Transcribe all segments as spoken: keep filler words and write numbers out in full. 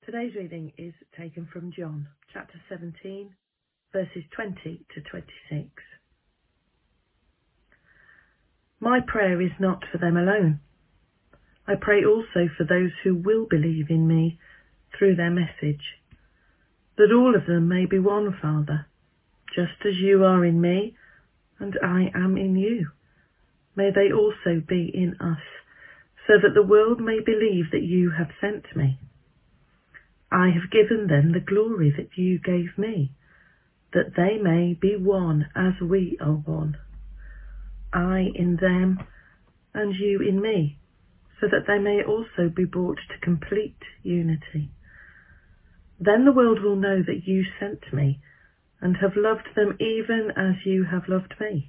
Today's reading is taken from John, chapter seventeen, verses twenty to twenty-six. My prayer is not for them alone. I pray also for those who will believe in me through their message, that all of them may be one, Father, just as you are in me and I am in you. May they also be in us, so that the world may believe that you have sent me. I have given them the glory that you gave me, that they may be one as we are one. I in them and you in me, so that they may also be brought to complete unity. Then the world will know that you sent me and have loved them even as you have loved me.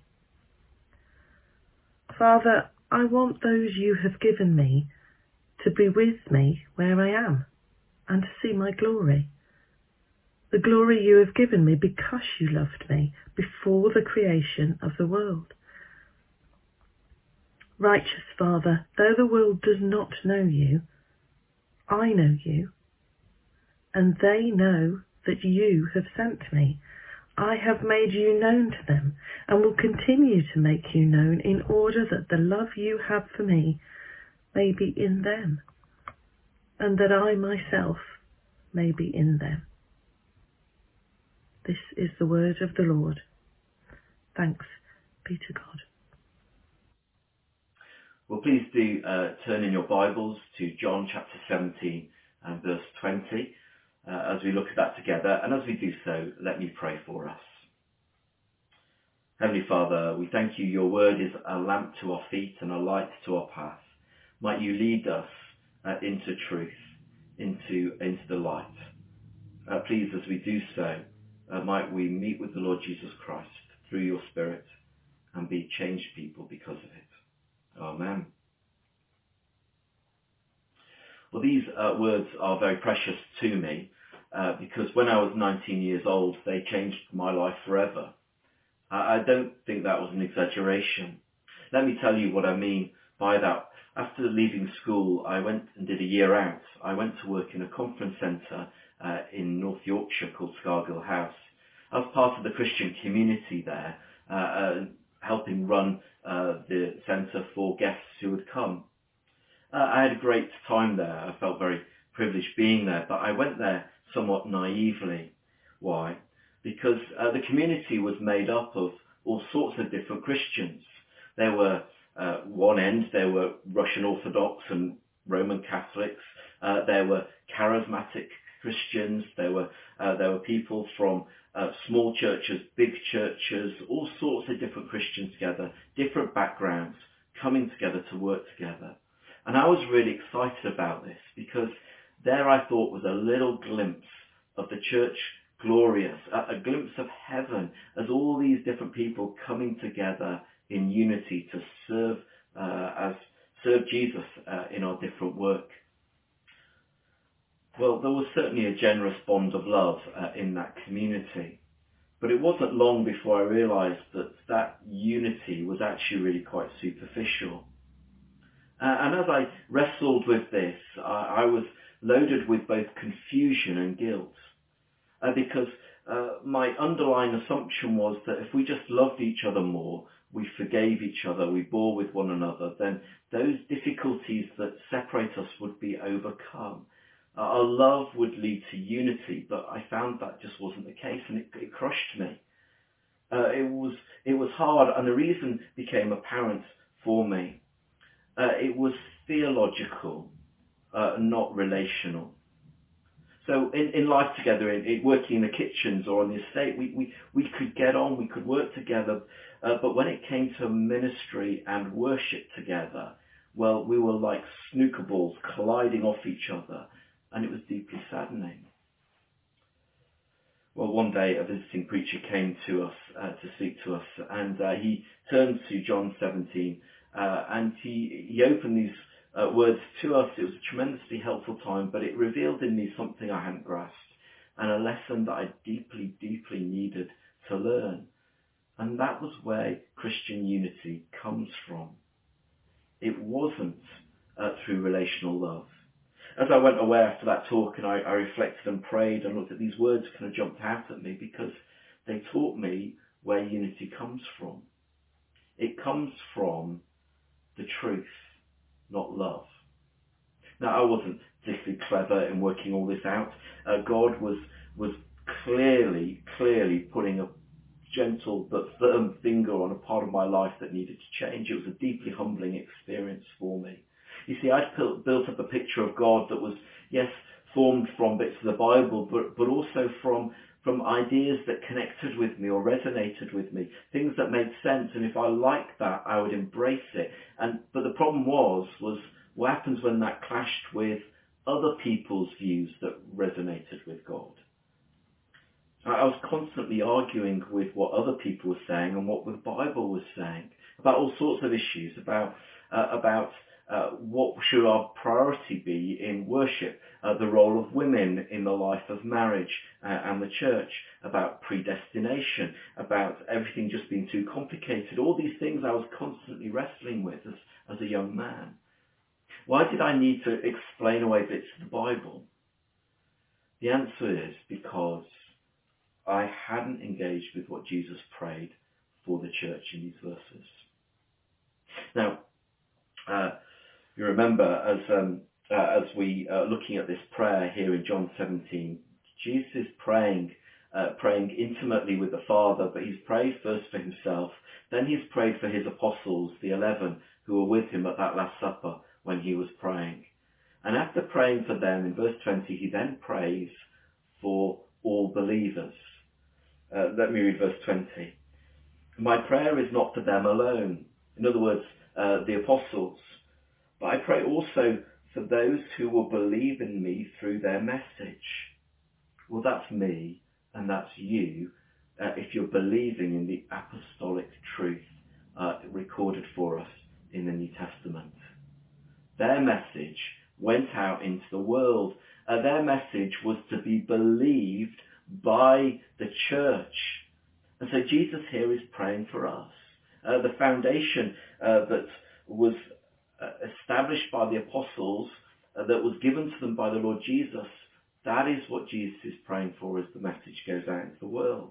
Father, I want those you have given me to be with me where I am and to see my glory. The glory you have given me because you loved me before the creation of the world. Righteous Father, though the world does not know you, I know you, and they know that you have sent me. I have made you known to them and will continue to make you known in order that the love you have for me may be in them, and that I myself may be in them. This is the word of the Lord. Thanks be to God. Well, please do uh, turn in your Bibles to John chapter seventeen and verse twenty uh, as we look at that together. And as we do so, let me pray for us. Heavenly Father, we thank you. Your word is a lamp to our feet and a light to our path. Might you lead us uh, into truth, into, into the light. Uh, please, as we do so, uh, might we meet with the Lord Jesus Christ through your Spirit and be changed people because of it. Amen. Well, these uh, words are very precious to me uh, because when I was nineteen years old, they changed my life forever. I, I don't think that was an exaggeration. Let me tell you what I mean by that. After leaving school, I went and did a year out. I went to work in a conference centre uh, in North Yorkshire called Scargill House. I was part of the Christian community there, uh, uh, helping run uh, the centre for guests who would come. Uh, I had a great time there. I felt very privileged being there, but I went there somewhat naively. Why? Because uh, the community was made up of all sorts of different Christians. There were uh, one end, there were Russian Orthodox and Roman Catholics. Uh, there were charismatic Christians. There were uh, there were people from uh, small churches, big churches, all sorts of different Christians together, different backgrounds, coming together to work together. And I was really excited about this because there I thought was a little glimpse of the church glorious, a, a glimpse of heaven as all these different people coming together in unity to serve uh, as serve Jesus uh, in our different work. Well, there was certainly a generous bond of love uh, in that community, but it wasn't long before I realised that that unity was actually really quite superficial. Uh, and as I wrestled with this, I, I was loaded with both confusion and guilt, uh, because uh, my underlying assumption was that if we just loved each other more, we forgave each other, we bore with one another, then those difficulties that separate us would be overcome. Uh, our love would lead to unity, but I found that just wasn't the case, and it, it crushed me. Uh, it was it was hard, and the reason became apparent for me. Uh, it was theological, uh, not relational. So in, in life together, in, in working in the kitchens or on the estate, we, we, we could get on, we could work together, uh, but when it came to ministry and worship together, well, we were like snooker balls colliding off each other, and it was deeply saddening. Well, one day a visiting preacher came to us uh, to speak to us, and uh, he turned to John seventeen, uh, and he, he opened these uh, words to us. It was a tremendously helpful time, but it revealed in me something I hadn't grasped, and a lesson that I deeply, deeply needed to learn. And that was where Christian unity comes from. It wasn't uh, through relational love. As I went away after that talk and I, I reflected and prayed and looked at these words, kind of jumped out at me because they taught me where unity comes from. It comes from the truth, not love. Now, I wasn't particularly clever in working all this out. Uh, God was was clearly, clearly putting a gentle but firm finger on a part of my life that needed to change. It was a deeply humbling experience for me. You see, I'd built up a picture of God that was, yes, formed from bits of the Bible, but, but also from, from ideas that connected with me or resonated with me, things that made sense. And if I liked that, I would embrace it. And but the problem was, was what happens when that clashed with other people's views that resonated with God? I was constantly arguing with what other people were saying and what the Bible was saying about all sorts of issues, about uh, about uh, what should our priority be in worship, uh, the role of women in the life of marriage uh, and the church, about predestination, about everything just being too complicated. All these things I was constantly wrestling with as, as a young man. Why did I need to explain away bits of the Bible? The answer is because I hadn't engaged with what Jesus prayed for the church in these verses. Now, uh, you remember as um, uh, as we are looking at this prayer here in John seventeen, Jesus is praying, uh, praying intimately with the Father, but he's prayed first for himself. Then he's prayed for his apostles, the eleven who were with him at that Last Supper when he was praying. And after praying for them, in verse twenty, he then prays for all believers. Uh, let me read verse twenty. My prayer is not for them alone. In other words, uh, the apostles. But I pray also for those who will believe in me through their message. Well, that's me and that's you uh, if you're believing in the apostolic truth uh, recorded for us in the New Testament. Their message went out into the world. Uh, their message was to be believed by the church. And so Jesus here is praying for us. Uh, the foundation uh, that was uh, established by the apostles, uh, that was given to them by the Lord Jesus, that is what Jesus is praying for as the message goes out into the world.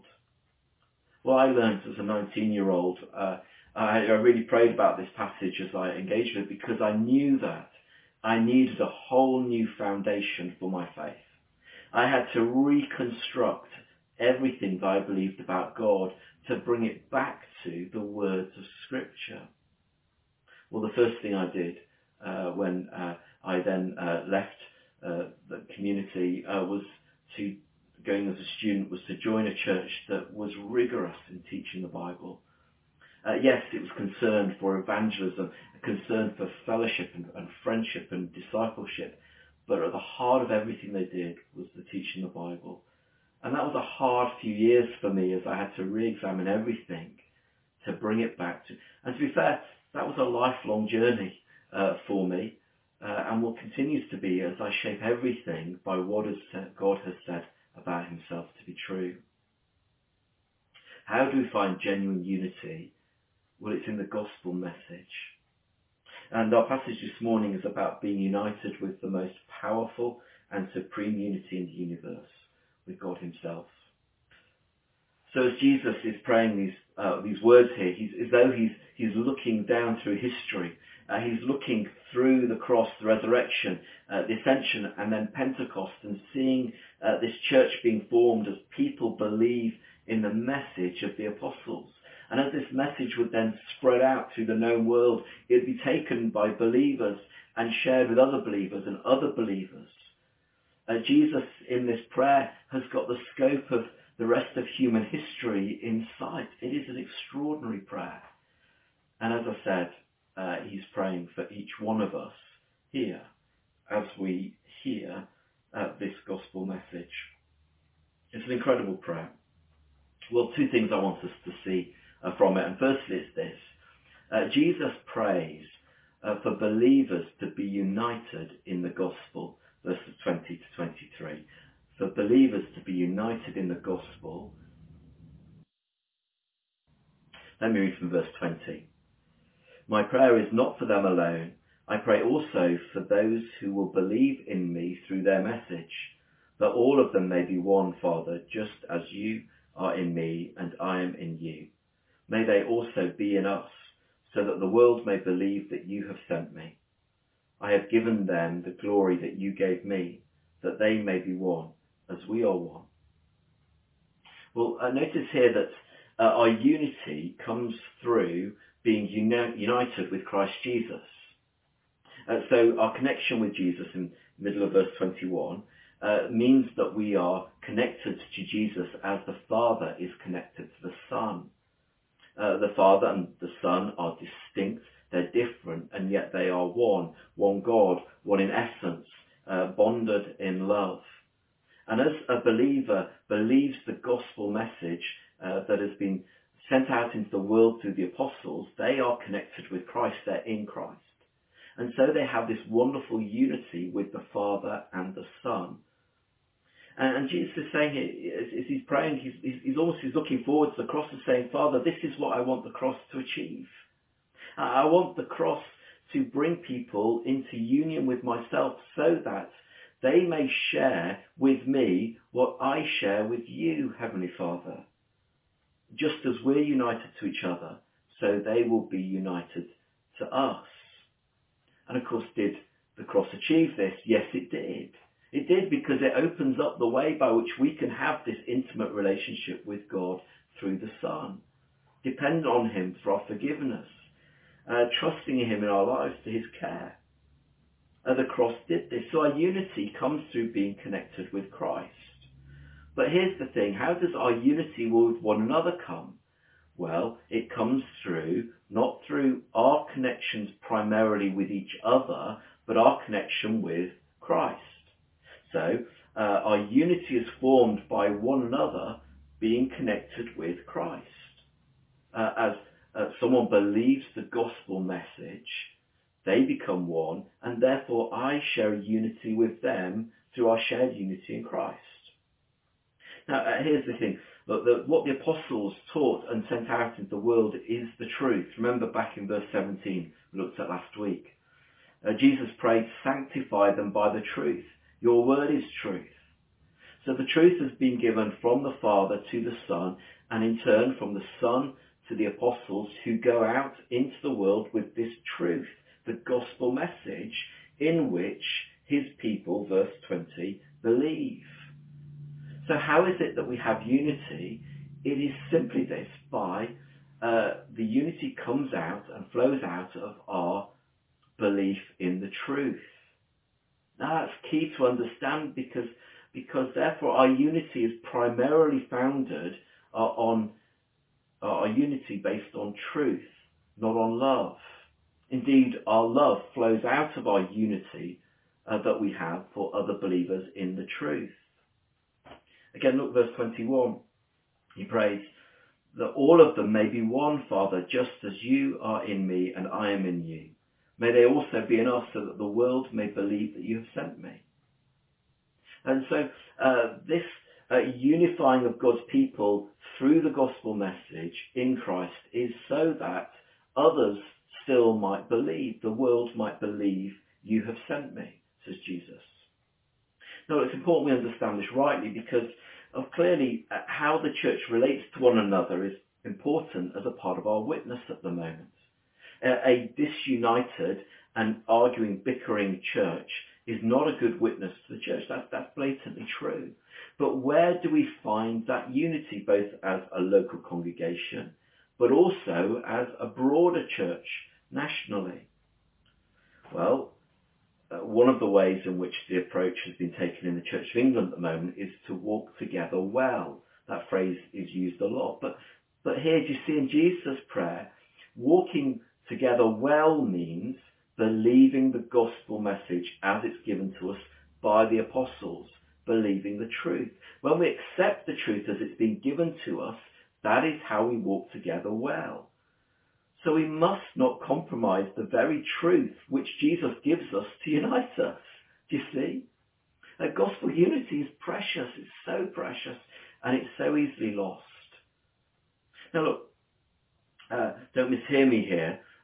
Well, I learned as a nineteen-year-old, uh, I, I really prayed about this passage as I engaged with it because I knew that I needed a whole new foundation for my faith. I had to reconstruct everything that I believed about God to bring it back to the words of Scripture. Well, the first thing I did uh, when uh, I then uh, left uh, the community uh, was to, going as a student, was to join a church that was rigorous in teaching the Bible. Uh, yes, it was concerned for evangelism, concerned for fellowship and, and friendship and discipleship, but at the heart of everything they did was the teaching the Bible. And that was a hard few years for me as I had to re-examine everything to bring it back to. And to be fair, that was a lifelong journey uh, for me uh, and will continue to be as I shape everything by what has said, God has said about himself to be true. How do we find genuine unity? Well, it's in the gospel message. And our passage this morning is about being united with the most powerful and supreme unity in the universe, with God himself. So as Jesus is praying these uh, these words here, he's as though he's he's looking down through history. Uh, he's looking through the cross, the resurrection, uh, the ascension, and then Pentecost, and seeing uh, this church being formed as people believe in the message of the apostles. And as this message would then spread out through the known world, it would be taken by believers and shared with other believers and other believers. Uh, Jesus, in this prayer, has got the scope of the rest of human history in sight. It is an extraordinary prayer. And as I said, uh, he's praying for each one of us here as we hear uh, this gospel message. It's an incredible prayer. Well, two things I want us to see uh, from it. And firstly, it's this. Uh, Jesus prays uh, for believers to be united in the gospel, verses twenty to twenty-three. For believers to be united in the gospel. Let me read from verse twenty. My prayer is not for them alone, I pray also for those who will believe in me through their message, that all of them may be one, Father, just as you are in me and I am in you. May they also be in us, so that the world may believe that you have sent me. I have given them the glory that you gave me, that they may be one, as we are one. Well, uh, notice here that uh, our unity comes through being uni- united with Christ Jesus. Uh, so our connection with Jesus in the middle of verse twenty-one uh, means that we are connected to Jesus as the Father is connected to the Son. Uh, the Father and the Son are distinct, they're different, and yet they are one, one God, one in essence, uh, bonded in love. And as a believer believes the gospel message uh, that has been sent out into the world through the apostles, they are connected with Christ, they're in Christ. And so they have this wonderful unity with the Father and the Son. And, and Jesus is saying, as, as he's praying, he's, he's, he's almost he's looking forward to the cross and saying, Father, this is what I want the cross to achieve. I want the cross to bring people into union with myself so that they may share with me what I share with you, Heavenly Father. Just as we're united to each other, so they will be united to us. And of course, did the cross achieve this? Yes, it did. It did because it opens up the way by which we can have this intimate relationship with God through the Son. Depend on him for our forgiveness, uh, trusting him in our lives to his care. Uh, the cross did this. So our unity comes through being connected with Christ. But here's the thing, how does our unity with one another come? Well, it comes through, not through our connections primarily with each other, but our connection with Christ. So, uh, our unity is formed by one another being connected with Christ. Uh, as uh, someone believes the gospel message, they become one, and therefore I share unity with them through our shared unity in Christ. Now, uh, here's the thing. Look, the, what the apostles taught and sent out into the world is the truth. Remember back in verse seventeen, we looked at last week. Uh, Jesus prayed, sanctify them by the truth. Your word is truth. So the truth has been given from the Father to the Son, and in turn from the Son to the apostles who go out into the world with this truth, the gospel message in which his people, verse twenty, believe. So how is it that we have unity? It is simply this, by uh, the unity comes out and flows out of our belief in the truth. Now that's key to understand because, because therefore our unity is primarily founded uh, on uh, our unity based on truth, not on love. Indeed, our love flows out of our unity uh, that we have for other believers in the truth. Again, look verse twenty-one. He prays that all of them may be one, Father, just as you are in me and I am in you. May they also be in us, so that the world may believe that you have sent me. And so uh, this uh, unifying of God's people through the gospel message in Christ is so that others still might believe, the world might believe you have sent me, says Jesus. Now, it's important we understand this rightly because of clearly uh, how the church relates to one another is important as a part of our witness at the moment. Uh, a disunited and arguing, bickering church is not a good witness to the church. That's, that's blatantly true. But where do we find that unity, both as a local congregation, but also as a broader church nationally? Well, Uh, one of the ways in which the approach has been taken in the Church of England at the moment is to walk together well. That phrase is used a lot. But, but here, do you see in Jesus' prayer, walking together well means believing the gospel message as it's given to us by the apostles, believing the truth. When we accept the truth as it's been given to us, that is how we walk together well. So we must not compromise the very truth which Jesus gives us to unite us. Do you see? That gospel unity is precious. It's so precious, and it's so easily lost. Now look, uh, don't mishear me here.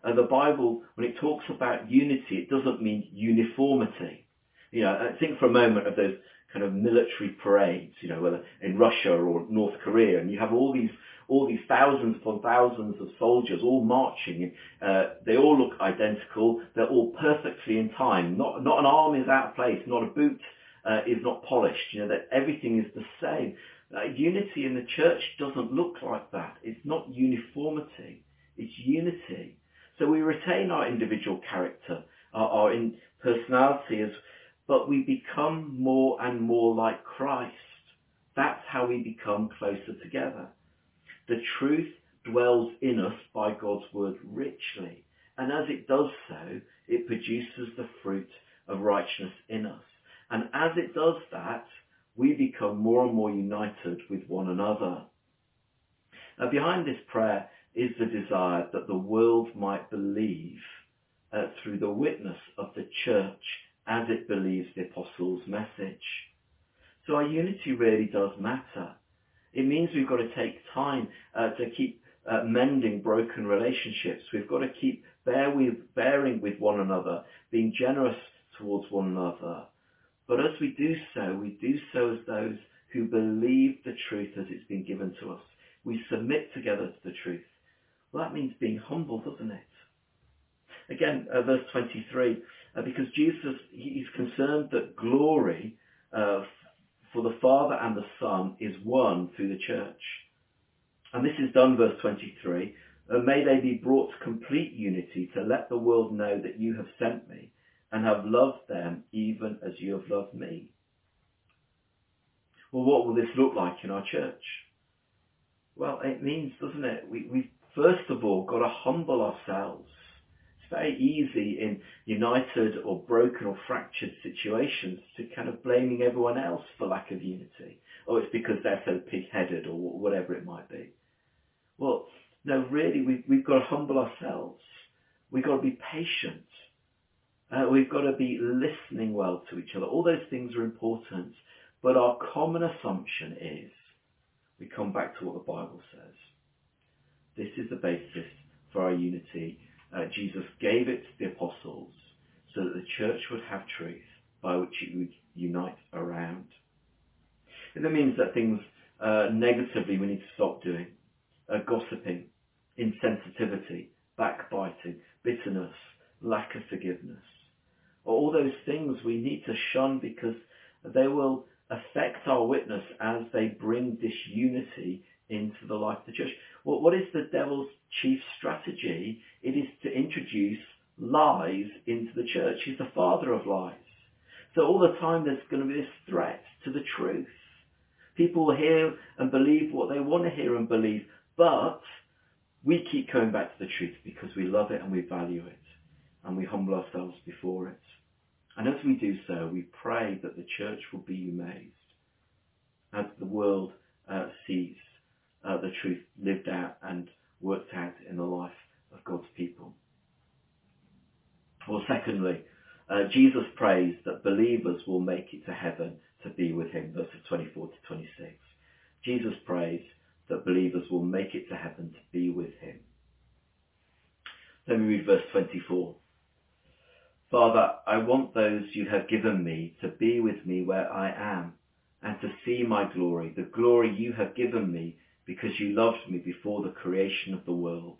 Uh, the Bible, when it talks about unity, it doesn't mean uniformity. You know, I think for a moment of those kind of military parades, you know, whether in Russia or North Korea, and you have all these all these thousands upon thousands of soldiers all marching. Uh, they all look identical. They're all perfectly in time. Not not an arm is out of place. Not a boot uh, is not polished. You know, that everything is the same. Uh, unity in the church doesn't look like that. It's not uniformity. It's unity. So we retain our individual character, our, our in personality, as, but we become more and more like Christ. That's how we become closer together. The truth dwells in us by God's word richly, and as it does so, it produces the fruit of righteousness in us. And as it does that, we become more and more united with one another. Now, behind this prayer is the desire that the world might believe uh, through the witness of the church as it believes the apostles' message. So our unity really does matter. It means we've got to take time uh, to keep uh, mending broken relationships. We've got to keep bear with, bearing with one another, being generous towards one another. But as we do so, we do so as those who believe the truth as it's been given to us. We submit together to the truth. Well, that means being humble, doesn't it? Again, uh, verse twenty-three, uh, because Jesus, he's concerned that glory uh, for the Father and the Son is one through the church. And this is done, verse twenty-three, uh, may they be brought to complete unity to let the world know that you have sent me and have loved them even as you have loved me. Well, what will this look like in our church? Well, it means, doesn't it, we, we've first of all got to humble ourselves. It's very easy in united or broken or fractured situations to kind of blaming everyone else for lack of unity. Oh, it's because they're so pig-headed or whatever it might be. Well, no, really, we've, we've got to humble ourselves. We've got to be patient. Uh, we've got to be listening well to each other. All those things are important. But our common assumption is, we come back to what the Bible says. This is the basis for our unity. Uh, Jesus gave it to the apostles so that the church would have truth by which it would unite around. And that means that things uh, negatively we need to stop doing. Uh, gossiping, insensitivity, backbiting, bitterness, lack of forgiveness. All those things we need to shun because they will affect our witness as they bring disunity into the life of the church. Well, what is the devil's chief strategy? It is to introduce lies into the church. He's the father of lies. So all the time there's going to be this threat to the truth. People will hear and believe what they want to hear and believe, but we keep coming back to the truth because we love it and we value it and we humble ourselves before it. And as we do so, we pray that the church will be amazed as the world uh, sees uh, the truth lived out and worked out in the life of God's people. Well, secondly, uh, Jesus prays that believers will make it to heaven to be with him, verses twenty-four to twenty-six. Jesus prays that believers will make it to heaven to be with him. Let me read verse twenty-four. Father, I want those you have given me to be with me where I am, and to see my glory, the glory you have given me because you loved me before the creation of the world.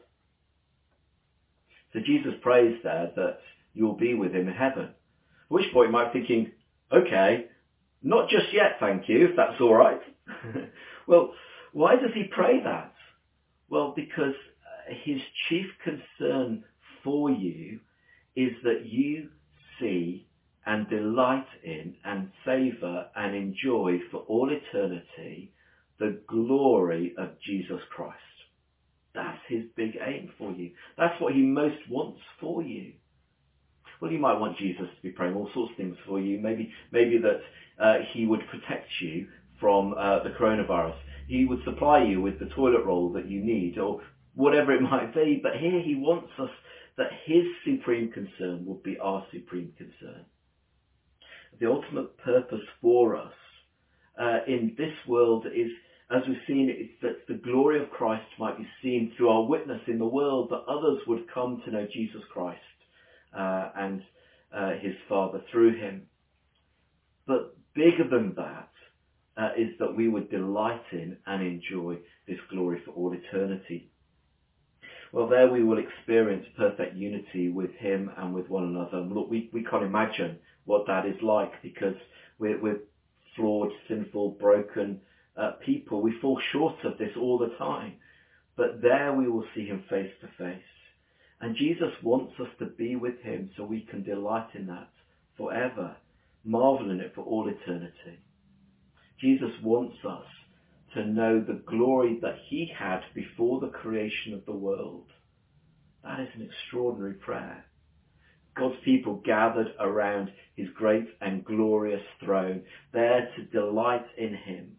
So Jesus prays there that you'll be with him in heaven. At which point you might be thinking, okay, not just yet, thank you, if that's all right. Well, why does he pray that? Well, because his chief concern for you is that you see and delight in and savour and enjoy for all eternity the glory of Jesus Christ. That's his big aim for you. That's what he most wants for you. Well, you might want Jesus to be praying all sorts of things for you. Maybe maybe that uh, he would protect you from uh, the coronavirus. He would supply you with the toilet roll that you need, or whatever it might be. But here he wants us that his supreme concern would be our supreme concern. The ultimate purpose for us uh, in this world is as we've seen, it's that the glory of Christ might be seen through our witness in the world, that others would come to know Jesus Christ uh, and uh, his Father through him. But bigger than that uh, is that we would delight in and enjoy this glory for all eternity. Well, there we will experience perfect unity with him and with one another. And look, we, we can't imagine what that is like, because we're, we're flawed, sinful, broken uh, people. We fall short of this all the time. But there we will see him face to face. And Jesus wants us to be with him so we can delight in that forever, marvel in it for all eternity. Jesus wants us to know the glory that he had before the creation of the world. That is an extraordinary prayer. God's people gathered around his great and glorious throne, there to delight in him.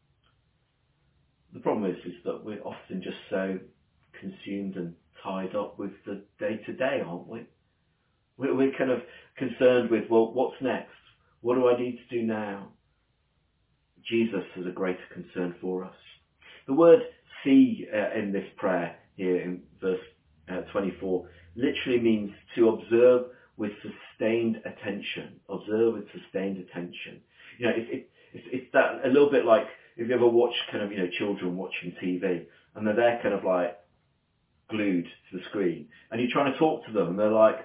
The problem is, is that we're often just so consumed and tied up with the day-to-day, aren't we? We're kind of concerned with, well, what's next? What do I need to do now? Jesus has a greater concern for us. The word see uh, in this prayer here in verse uh, twenty-four literally means to observe with sustained attention. Observe with sustained attention. You know, it, it, it's, it's that a little bit like if you ever watch kind of, you know, children watching T V and they're there kind of like glued to the screen and you're trying to talk to them and they're like,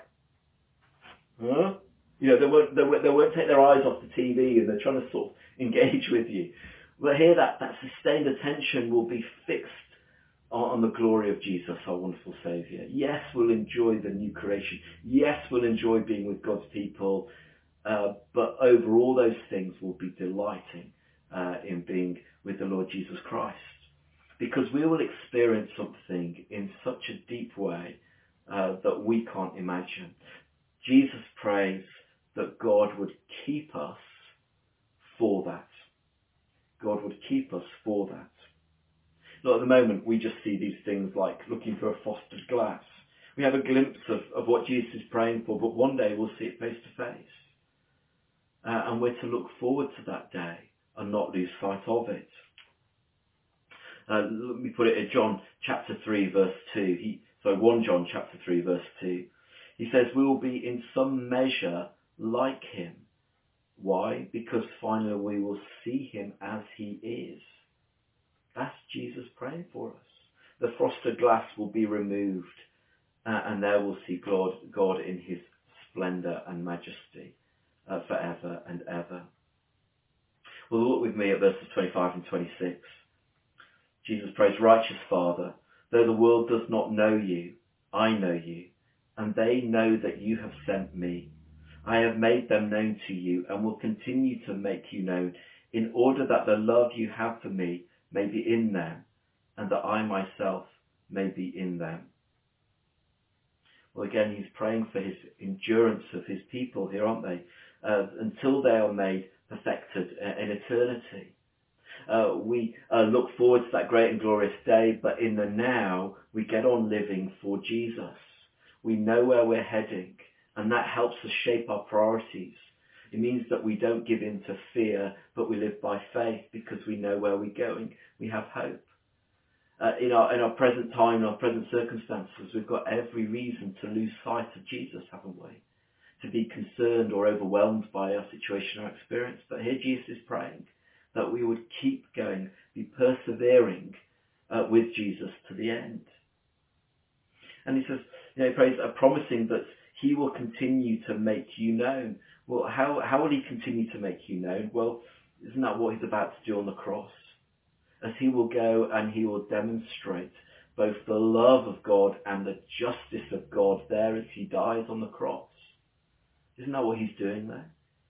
huh? You know, they won't, they won't, they won't take their eyes off the T V and they're trying to sort of engage with you. Well, here that, that sustained attention will be fixed on, on the glory of Jesus, our wonderful Saviour. Yes, we'll enjoy the new creation. Yes, we'll enjoy being with God's people. Uh, but over all those things, we'll be delighting uh, in being with the Lord Jesus Christ. Because we will experience something in such a deep way uh, that we can't imagine. Jesus prays that God would keep us for that. God would keep us for that. Look, at the moment, we just see these things like looking for a frosted glass. We have a glimpse of, of what Jesus is praying for, but one day we'll see it face to face. Uh, and we're to look forward to that day and not lose sight of it. Uh, let me put it in John chapter three, verse two. He, so First John chapter three, verse two. He says, we will be in some measure like him. Why? Because finally we will see him as he is. That's Jesus praying for us. The frosted glass will be removed uh, and there we'll see God, God in his splendour and majesty uh, forever and ever. Well, look with me at verses twenty-five and twenty-six. Jesus prays, righteous Father, though the world does not know you, I know you, and they know that you have sent me. I have made them known to you and will continue to make you known, in order that the love you have for me may be in them, and that I myself may be in them. Well, again, he's praying for his endurance of his people here, aren't they? Uh, until they are made perfected uh, in eternity. Uh, we uh, look forward to that great and glorious day, but in the now, we get on living for Jesus. We know where we're heading, and that helps us shape our priorities. It means that we don't give in to fear, but we live by faith because we know where we're going. We have hope. Uh, in our in our present time, in our present circumstances, we've got every reason to lose sight of Jesus, haven't we? To be concerned or overwhelmed by our situation or experience. But here Jesus is praying that we would keep going, be persevering uh, with Jesus to the end. And he says, you know, he prays, uh, promising that he will continue to make you known. Well, how, how will he continue to make you known? Well, isn't that what he's about to do on the cross? As he will go and he will demonstrate both the love of God and the justice of God there as he dies on the cross. Isn't that what he's doing there?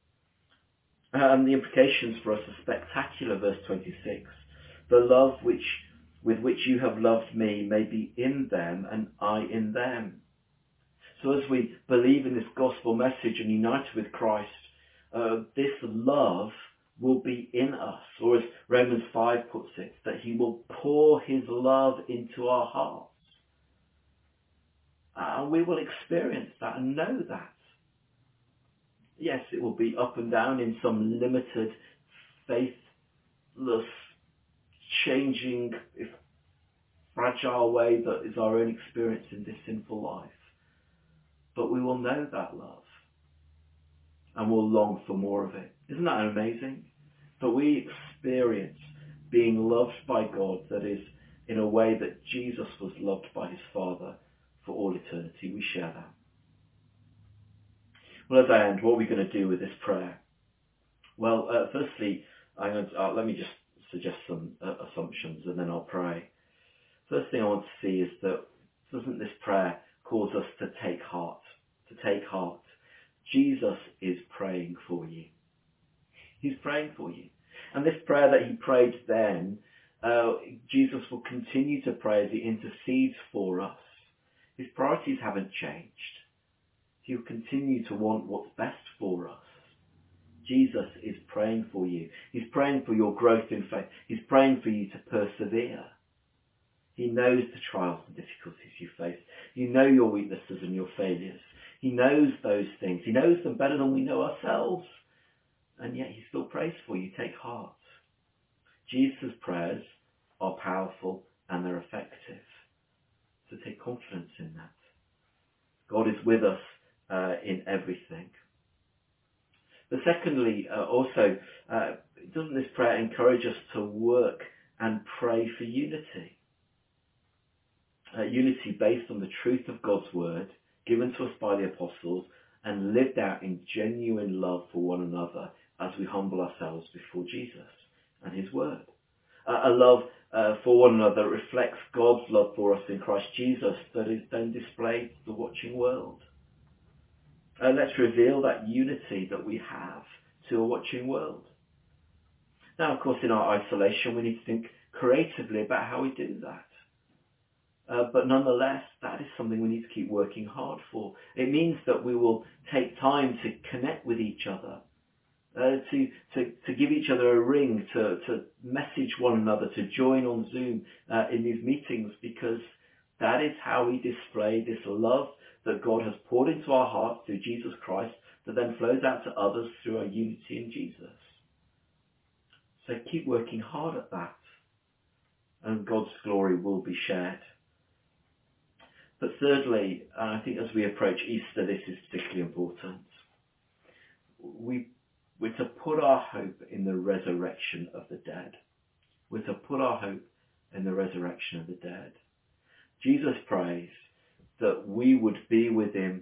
Uh, and the implications for us are spectacular, verse twenty-six. The love which with which you have loved me may be in them and I in them. So as we believe in this gospel message and unite with Christ, uh, this love will be in us. Or as Romans five puts it, that he will pour his love into our hearts. And uh, we will experience that and know that. Yes, it will be up and down in some limited, faithless, changing, if fragile way that is our own experience in this sinful life. But we will know that love and we'll long for more of it. Isn't that amazing? But we experience being loved by God that is in a way that Jesus was loved by his Father for all eternity. We share that. Well, as I end, what are we going to do with this prayer? Well, uh, firstly, I'm going to, uh, let me just suggest some uh, assumptions and then I'll pray. First thing I want to see is that doesn't this prayer cause us to take heart? To take heart. Jesus is praying for you. He's praying for you. And this prayer that he prayed then, uh, Jesus will continue to pray as he intercedes for us. His priorities haven't changed. He'll continue to want what's best for us. Jesus is praying for you. He's praying for your growth in faith. He's praying for you to persevere. He knows the trials and difficulties you face. You know your weaknesses and your failures. He knows those things. He knows them better than we know ourselves. And yet he still prays for you. Take heart. Jesus' prayers are powerful and they're effective. So take confidence in that. God is with us uh, in everything. But secondly, uh, also, uh, doesn't this prayer encourage us to work and pray for unity? Uh, unity based on the truth of God's word, given to us by the apostles, and lived out in genuine love for one another as we humble ourselves before Jesus and his word. Uh, a love uh, for one another reflects God's love for us in Christ Jesus that is then displayed to the watching world. Uh, let's reveal that unity that we have to a watching world. Now, of course, in our isolation, we need to think creatively about how we do that. Uh, but nonetheless, that is something we need to keep working hard for. It means that we will take time to connect with each other, uh, to, to, to give each other a ring, to, to message one another, to join on Zoom uh, in these meetings, because that is how we display this love that God has poured into our hearts through Jesus Christ, that then flows out to others through our unity in Jesus. So keep working hard at that, and God's glory will be shared. But thirdly, and I think as we approach Easter, this is particularly important, we, we're to put our hope in the resurrection of the dead. We're to put our hope in the resurrection of the dead. Jesus prays that we would be with him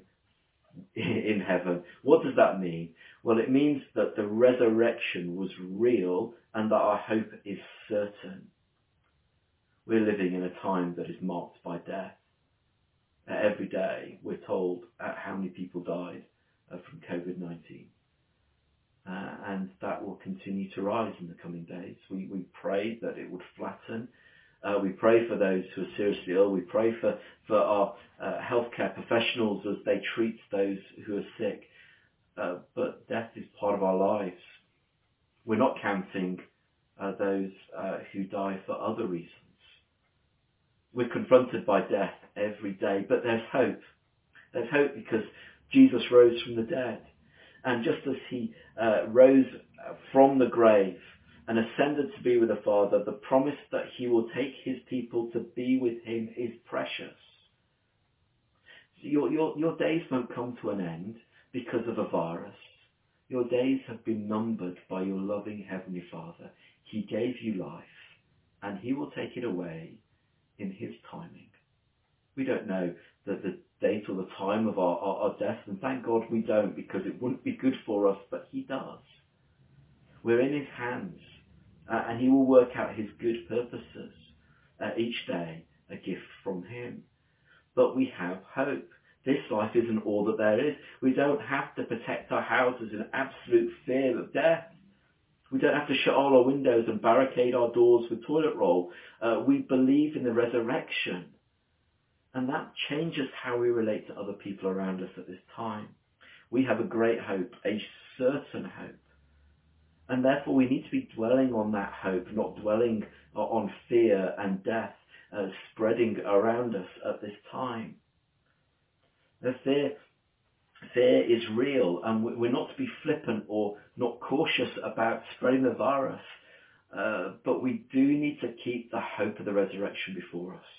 in heaven. What does that mean? Well, it means that the resurrection was real and that our hope is certain. We're living in a time that is marked by death. Uh, every day we're told uh, how many people died uh, from covid nineteen. Uh, and that will continue to rise in the coming days. We, we pray that it would flatten. Uh, we pray for those who are seriously ill. We pray for, for our uh, healthcare professionals as they treat those who are sick. Uh, but death is part of our lives. We're not counting uh, those uh, who die for other reasons. We're confronted by death every day, but there's hope. There's hope because Jesus rose from the dead. And just as he uh, rose from the grave and ascended to be with the Father, the promise that he will take his people to be with him is precious. So your, your, your days won't come to an end because of a virus. Your days have been numbered by your loving Heavenly Father. He gave you life, and he will take it away in his timing. We don't know the, the date or the time of our, our, our death, and thank God we don't, because it wouldn't be good for us, but he does. We're in his hands, uh, and he will work out his good purposes. Uh, each day, a gift from him. But we have hope. This life isn't all that there is. We don't have to protect our houses in absolute fear of death. We don't have to shut all our windows and barricade our doors with toilet roll. Uh, we believe in the resurrection. And that changes how we relate to other people around us at this time. We have a great hope, a certain hope. And therefore we need to be dwelling on that hope, not dwelling on fear and death uh, spreading around us at this time. The fear, fear is real, and we're not to be flippant or not cautious about spreading the virus. Uh, but we do need to keep the hope of the resurrection before us.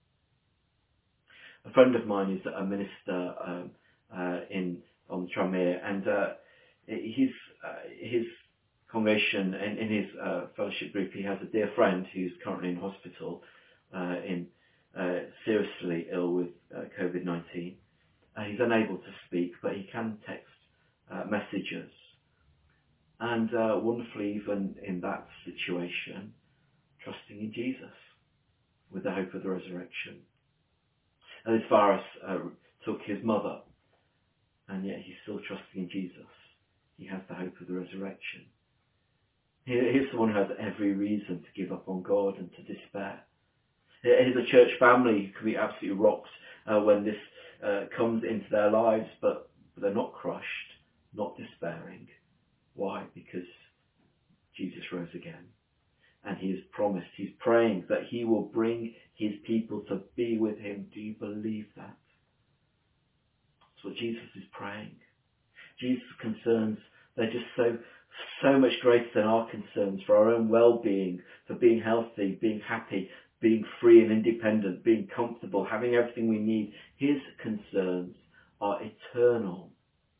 A friend of mine is a minister um, uh, in on Tranmere, and uh, his uh, his congregation and in his uh, fellowship group, he has a dear friend who's currently in hospital, uh, in uh, seriously ill with uh, COVID nineteen. Uh, he's unable to speak, but he can text uh, messages. And uh, wonderfully, even in that situation, trusting in Jesus with the hope of the resurrection. And as far as uh, took his mother, and yet he's still trusting in Jesus. He has the hope of the resurrection. Here's someone who has every reason to give up on God and to despair. Here's a church family who can be absolutely rocked uh, when this uh, comes into their lives, but they're not crushed, not despairing. Why? Because Jesus rose again. And he has promised, he's praying that he will bring his people to be with him. Do you believe that? That's what Jesus is praying. Jesus' concerns, they're just so, so much greater than our concerns for our own well-being, for being healthy, being happy, being free and independent, being comfortable, having everything we need. His concerns are eternal.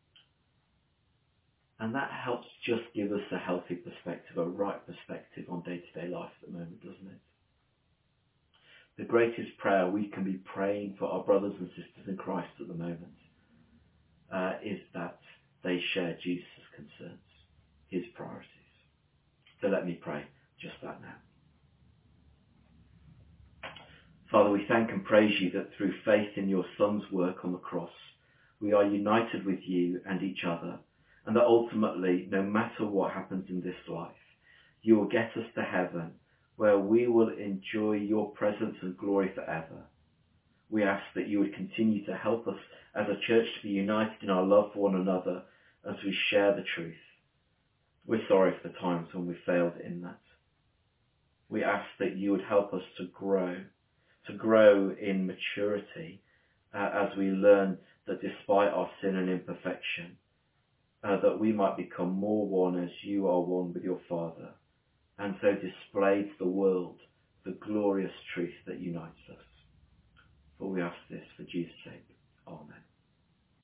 And that helps just give us a healthy perspective, a right perspective on day-to-day life at the moment, doesn't it? The greatest prayer we can be praying for our brothers and sisters in Christ at the moment uh, is that they share Jesus' concerns, his priorities. So let me pray just that now. Father, we thank and praise you that through faith in your Son's work on the cross, we are united with you and each other, and that ultimately, no matter what happens in this life, you will get us to heaven, where we will enjoy your presence and glory forever. We ask that you would continue to help us as a church to be united in our love for one another as we share the truth. We're sorry for the times when we failed in that. We ask that you would help us to grow, to grow in maturity uh, as we learn that despite our sin and imperfection, Uh, that we might become more one as you are one with your Father, and so display to the world the glorious truth that unites us. For we ask this for Jesus' sake.